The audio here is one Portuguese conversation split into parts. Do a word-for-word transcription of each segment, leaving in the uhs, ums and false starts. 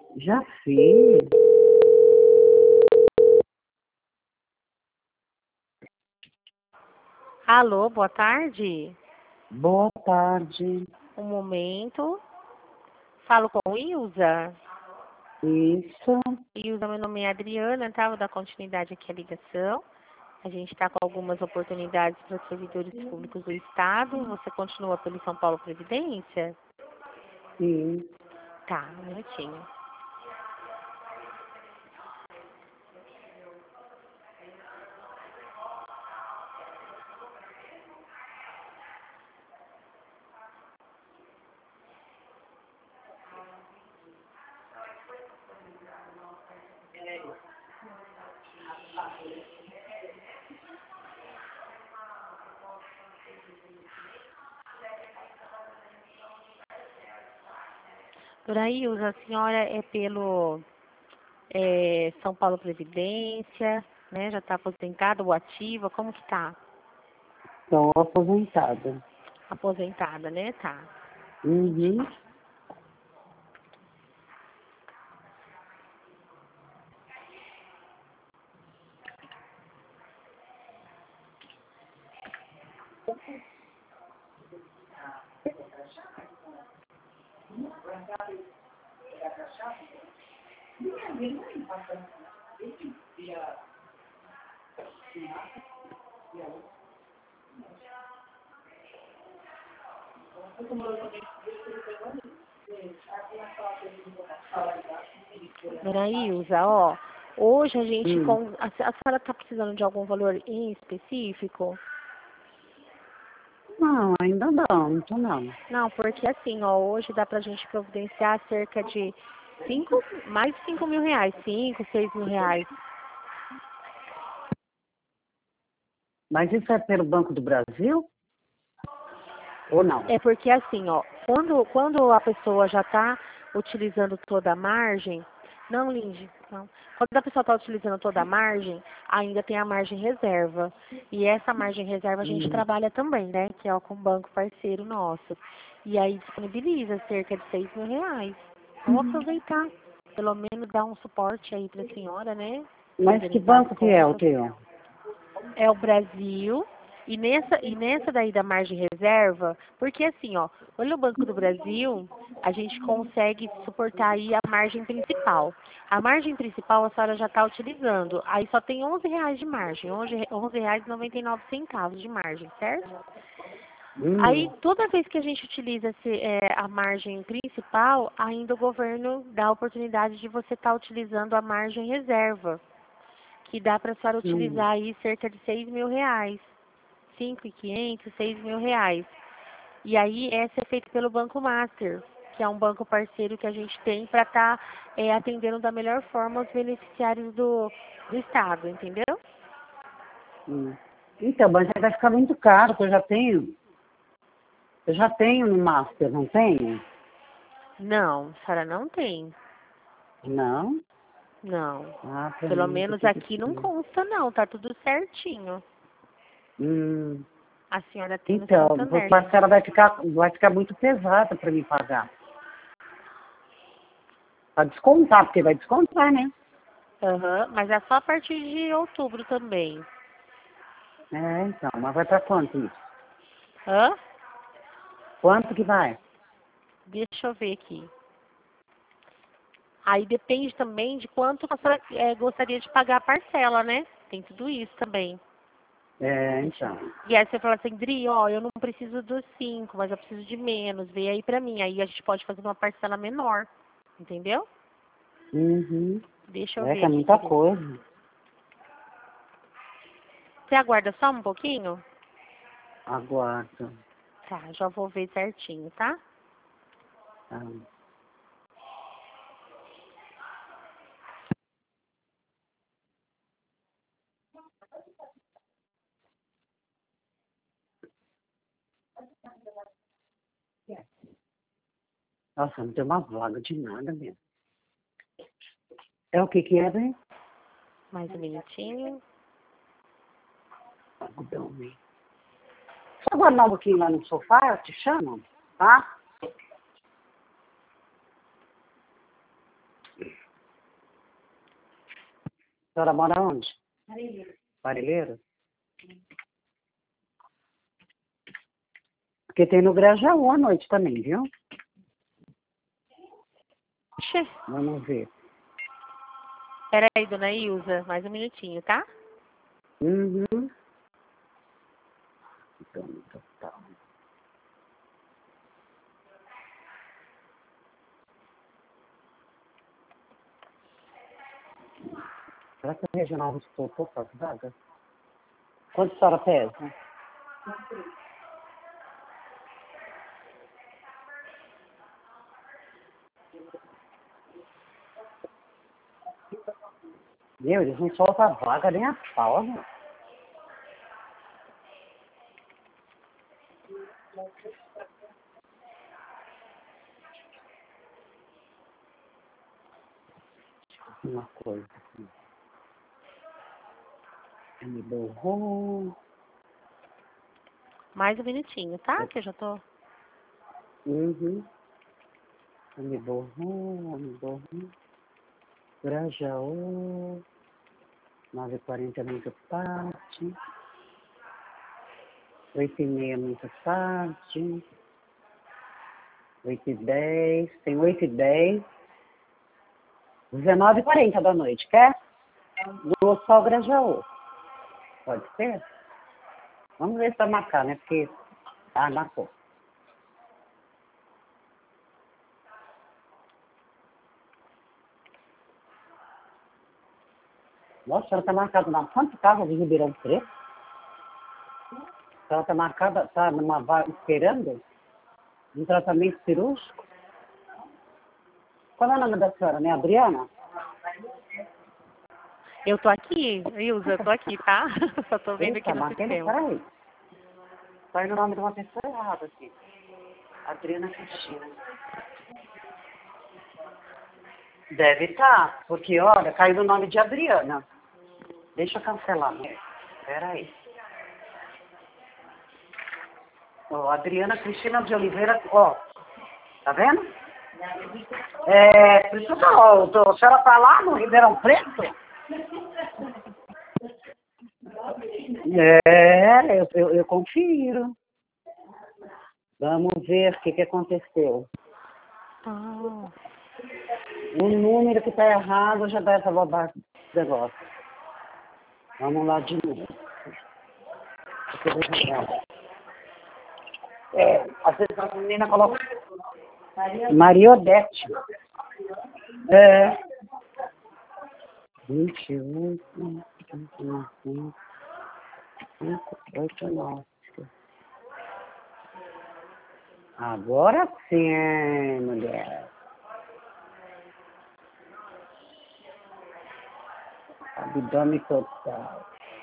Já fiz. Alô, boa tarde. Boa tarde. Um momento. Falo com Ilza. Isso. Ilza, meu nome é Adriana, tá? Vou dar continuidade aqui à ligação. A gente está com algumas oportunidades para os servidores públicos do Estado. Você continua pelo São Paulo Previdência? Sim. Tá, um minutinho. Dona Ilza, a senhora é pelo é, São Paulo Previdência, né? Já está aposentada ou ativa? Como que tá? Estou aposentada. Aposentada, né? Tá. Uhum. Dona Ilza, ó, hoje a gente, Hum. com, a, a senhora está precisando de algum valor em específico? Não, ainda não, não tô não. Não, porque assim, ó, hoje dá pra gente providenciar cerca de cinco, mais de cinco mil reais, cinco, seis mil reais. Mas isso é pelo Banco do Brasil? Ou não? É porque assim, ó, quando, quando a pessoa já está utilizando toda a margem, não, Lindy, não. Quando a pessoa está utilizando toda a margem, ainda tem a margem reserva. E essa margem reserva a gente Hum. trabalha também, né? Que é ó, com o banco parceiro nosso. E aí disponibiliza cerca de seis mil reais. Vamos aproveitar. Pelo menos dar um suporte aí para a senhora, né? Mas que Organizar as banco que é o contas. teu? É o Brasil. E nessa, e nessa daí da margem reserva, porque assim, ó, olha o Banco do Brasil, a gente consegue suportar aí a margem principal. A margem principal a senhora já está utilizando. Aí só tem onze reais de margem, onze reais e noventa e nove centavos de margem, certo? Aí, Hum. toda vez que a gente utiliza esse, é, a margem principal, ainda o governo dá a oportunidade de você estar utilizando a margem reserva, que dá para a senhora Hum. utilizar aí cerca de seis mil reais. cinco mil e quinhentos, seis mil reais. E aí, essa é feita pelo Banco Master, que é um banco parceiro que a gente tem para estar tá, é, atendendo da melhor forma os beneficiários do, do Estado, entendeu? Hum. Então, mas aí vai ficar muito caro, porque eu já tenho. Eu já tenho no Master, não tenho? Não, a senhora não tem. Não? Não. Ah, pra Pelo mim, menos porque que aqui não tinha. consta, não. Tá tudo certinho. Hum. A senhora tem no Então, Santander. mas ela vai ficar, vai ficar muito pesada para me pagar. Para descontar, porque vai descontar, né? Aham, mas é só a partir de outubro também. É, então, mas vai para quanto isso? Hã? Quanto que vai? Deixa eu ver aqui. Aí depende também de quanto a senhora é, gostaria de pagar a parcela, né? Tem tudo isso também. É, Deixa eu então. ver. E aí você fala assim, Dri, ó, eu não preciso dos cinco, mas eu preciso de menos. Vê aí pra mim. Aí a gente pode fazer uma parcela menor. Entendeu? Uhum. Deixa eu É ver que é aqui, muita querido. coisa. Você aguarda só um pouquinho? Aguardo. Tá, já vou ver certinho, tá? Tá. Nossa, não tem uma vaga de nada mesmo. É o que que é, né? Mais um minutinho. Algodão, né? Só aguardar um pouquinho lá no sofá, eu te chamo, tá? senhora mora onde? Parelheiro. Porque tem no Grajaú à noite também, viu? Oxê. Vamos ver. Peraí, dona Ilza, mais um minutinho, tá? Uhum. Então, total. Será que a regional escutou para as vagas? Quanto a senhora pesa? Meu, eles não soltam a vaga nem a pau, né? Uma coisa aqui. Me borrou. Mais um minutinho, tá? Que eu já tô... Uhum. Me borrou, me borrou. Grajaú. nove e quarenta é muito tarde. oito e meia é muito tarde. oito e dez. Tem oito e dez. dezenove e quarenta da noite, quer? Do Hospital Grajaú. Pode ser? Vamos ver se vai marcar, né? Porque... Ah, marcou. Nossa, ela está marcada na Santa Casa de Ribeirão Preto. Ela está marcada, está numa vaga esperando um tratamento cirúrgico. Qual é o nome da senhora, né? Adriana? Eu tô aqui, Ilza, eu tô aqui, tá? Só tô vendo Eita, aqui no marquei, sistema. peraí. Está aí no nome de uma pessoa errada aqui. Adriana Cristina. Deve estar, porque olha, caiu no nome de Adriana. Deixa eu cancelar, né? Peraí. Ó, Adriana Cristina de Oliveira, ó, tá vendo? É, precisa, ó, a senhora tá lá no Ribeirão Preto? É, eu, eu, eu confiro. Vamos ver o que, que aconteceu. Ah. O número que tá errado já dá essa bobagem do negócio. Vamos lá de novo. É, às vezes a menina coloca Maria Odete. É. vinte e oito, vinte e nove, cinco, oito, nove. Agora sim, mulher. Abdômen total.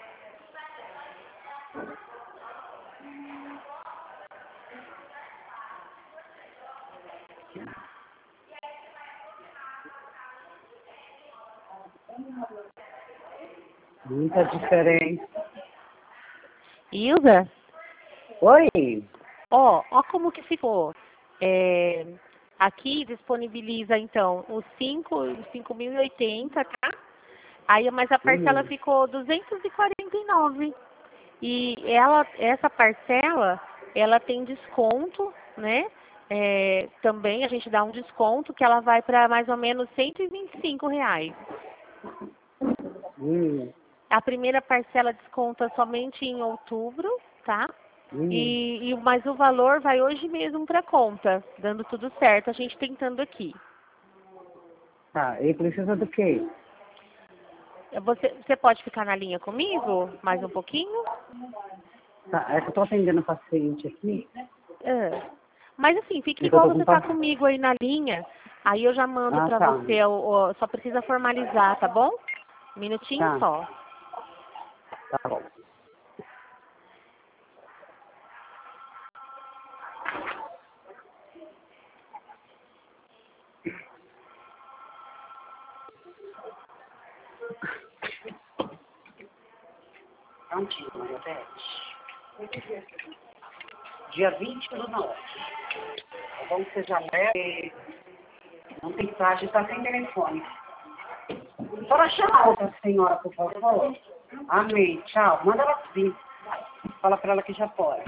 Muita diferença. Ilza? Oi? Ó, ó como que ficou. É, aqui disponibiliza, então, os cinco, os cinco mil e oitenta, tá? Aí, mas a parcela Uhum. ficou duzentos e quarenta e nove. E ela, essa parcela, ela tem desconto, né? É, também a gente dá um desconto que ela vai para mais ou menos cento e vinte e cinco reais. Uhum. A primeira parcela desconta somente em outubro, tá? Uhum. E, e mas o valor vai hoje mesmo para conta, dando tudo certo, a gente tentando aqui. Tá, e precisa do quê? Você, você pode ficar na linha comigo mais um pouquinho? Tá, é que eu tô atendendo o paciente aqui. É. Mas assim, fica É que eu igual tô com você tá paciente. comigo aí na linha, aí eu já mando Ah, para tá. você, o, o- só precisa formalizar, tá bom? Um minutinho Tá, só. tá bom. Prontinho, Maria Beth. Dia vinte do nove. Tá bom que você já leve. Não tem flash, tá sem telefone. Bora chamar a outra senhora, por favor. Amém. Tchau. Manda ela vir. Fala pra ela que já pode.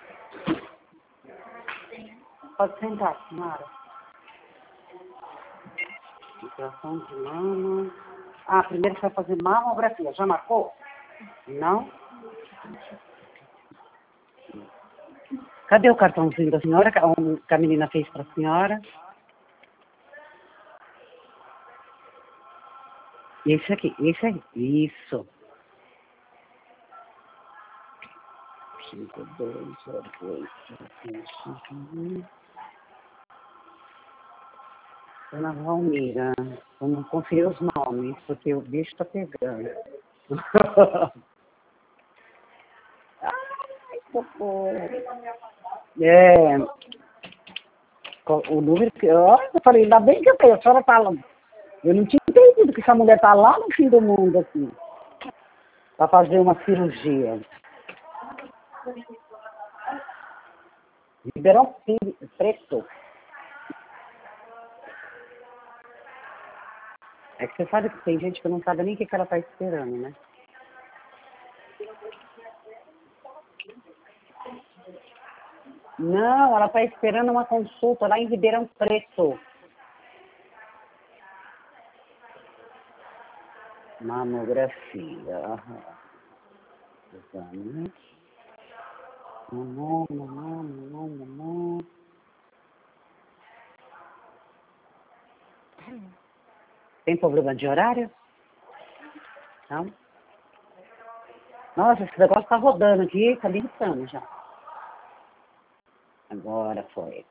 Pode sentar, senhora. Inflação de mama. Ah, primeiro você vai fazer mamografia. Já marcou? Não? Cadê o cartãozinho da senhora que a menina fez pra senhora? Esse aqui, esse aí. Isso. cinco, dois, zero, dois, cinco, Dona Valmira, vamos conferir os nomes, porque o bicho tá pegando. Ai, socorro. É. O número que. Olha, eu falei, ainda bem que eu tenho, a senhora tá lá. Eu não tinha entendido que essa mulher tá lá no fim do mundo aqui. Pra fazer uma cirurgia. Ribeirão Preto. É que você sabe que tem gente que não sabe nem o que, que ela tá esperando, né? Não, ela tá esperando uma consulta lá em Ribeirão Preto. Mamografia. Aham. Exame. Mamô, mamô, mamô, mamô. Tem problema de horário? Não? Nossa, esse negócio tá rodando aqui, tá limitando já. Agora foi.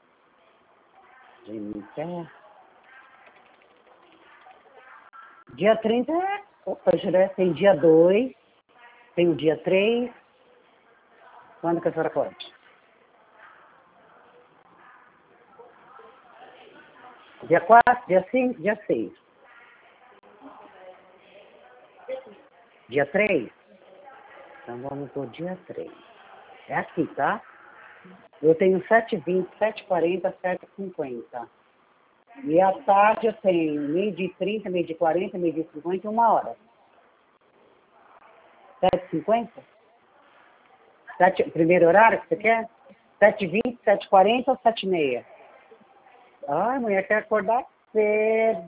Dia trinta é. Opa, já tem dia dois, tem o dia três. Quando que a senhora pode? Dia quatro, dia cinco, dia seis. Dia três? Então vamos pro dia três. É aqui, tá? Eu tenho sete e vinte, sete e quarenta, sete e cinquenta. E à tarde eu tenho meio-dia e trinta, meio-dia e quarenta, meio-dia e cinquenta e uma hora. sete e cinquenta? sete, primeiro horário que você quer? sete e vinte, sete e quarenta ou sete e meia? Ai, mulher, quer acordar cedo.